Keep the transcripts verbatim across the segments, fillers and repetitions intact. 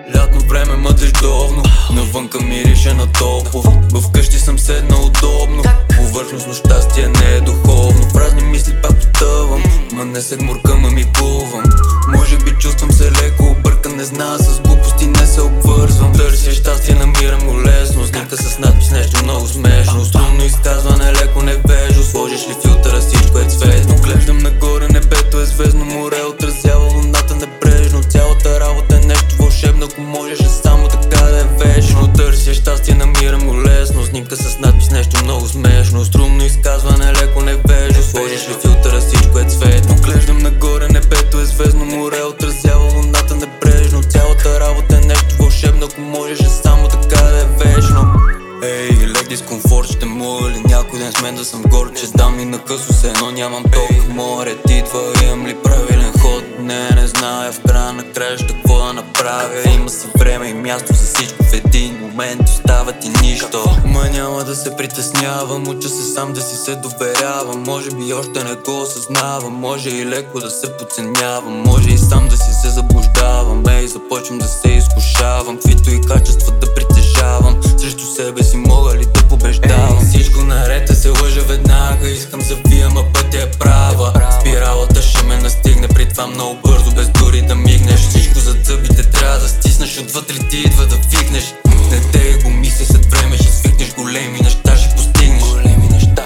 Лятно време мътеш довно, навънка мирише на топло. Вкъщи съм седнал удобно, повърхностно щастие не е духовно. В разни мисли пак потъвам, ма не се гмуркам, а ми плувам. Може би чувствам се леко объркан, не знам, с глупости не се обвързвам. Търся щастие, намирам го лесно, снимка с надпис, нещо много смешно. Струнно изказване, леко невежо, сложиш ли филтъра, всичко е цветно. Гледам нагоре, небето е звездно море, отразява луната небрежно. Цялата работа е нещо вълшебно, ако можеш е само така да е вечно. Търся щастие, намирам го лесно, снимка с надпис, нещо много смешно. Струнно изказване, леко невежо, сложиш ли филтъра, всичко е цветно. Гледам нагоре, небето е звездно море, отразява луната небрежно. Цялата работа е нещо вълшебно, ако можеш е само така да е вечно. Ей, лек дискомфорт, ще мога ли някой ден с мен да съм горд? Че дам и на късо се, но нямам толкова море. Идва, имам ли правилен ход? Не, не зная в края на краища какво да направя. Има си време и място за всичко, в един момент остава ти нищо. Ма няма да се притеснявам, уча се сам да си се доверявам. Може би още не го осъзнавам, може и леко да се подценявам. Може и сам да си се заблуждавам. Ей, започвам да се изкушавам, каквито и качества да притежавам. Срещу себе си мога ли да побеждавам? Ей, всичко наред, се лъжа веднага, искам завиям, а пътя е права. Спиралата ще ме настигне, при това много бързо, без дори да мигнеш. Всичко зад зъбите трябва да стиснеш, отвътре ти идва да викнеш. Не те го мисля, след време ще свикнеш, големи неща ще постигнеш. Големи неща.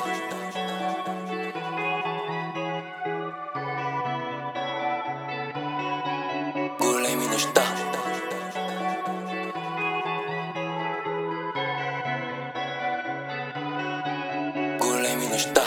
Големи неща. Големи неща.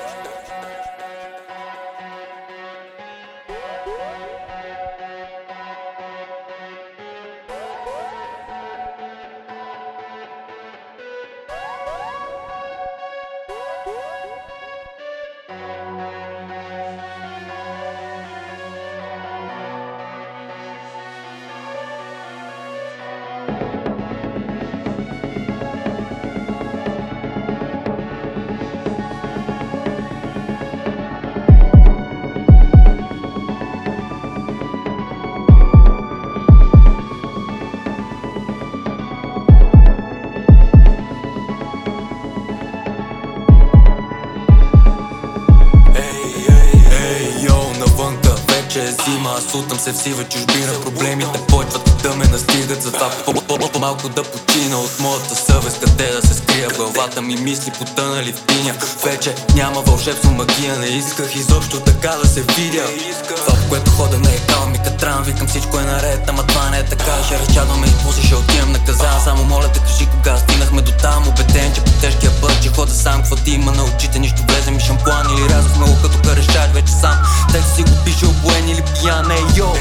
Вече е зима, аз сутам се в сива чужбина. Проблемите почват да ме настигат, затова по-малко да почина от моята съвест. Къде да се скрия, главата ми мисли потънали в тиня. Вече няма вълшебство, магия, не исках изобщо така да се видя. Това, в което хода не е кала ми катран, викам всичко е наред, ама това не е така. Ще разчадваме и после ще отивам наказан. Само моля те кажи кога стигнахме до там. Убеден, че по тежкия път, че хода сам. Какво ти има на очите, нищо влезе ми шампуан или разъв много като карещач вече сам. Текст си го пише обоен или пиян, ей йо.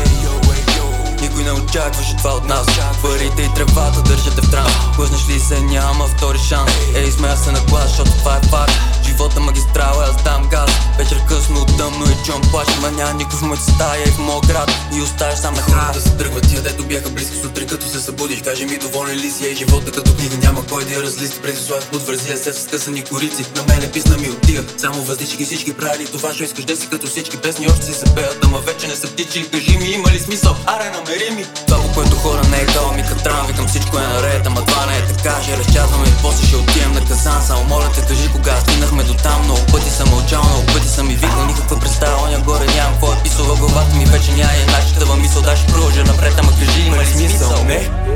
Никой не очакваше това от нас. Парите и тревата държате в транс. Плъзнеш ли се, няма втори шанс. Ей, смея се на глас, защото това е факт. Живота магистрала, аз дам газ. Вечер късно, тъмно и чувам плач. Ма няма никой в моята стая и в моя град. И оставаш сам на хора да се тръгват. Тия дето бяха близки сутрин, като се събудиш. Кажи ми, доволен ли си? Ей, живота като книга, няма кой да я разлисти. Преди слайд под вързия се с скъсани корици. На мене писна ми отига. Само въздичи ги всички правили това, що искаш да си като всички. Песни още си се пеят, ама вече не са птичи. Кажи ми, има ли смисъл? Аре, намери ми. Това, по което хора не е кала ми катран. Викам всичко е наред, ама това не е така. Ще разчазваме и после ще отием на Казан. Само моля те кажи кога стигнахме до там. Много пъти съм мълчал, много пъти съм ми викал. Никаква представа, оня горе нямам какво е писал. В главата ми вече няма и нашата мисъл. Да ще продължа напред, ама кажи има ли смисъл? Не.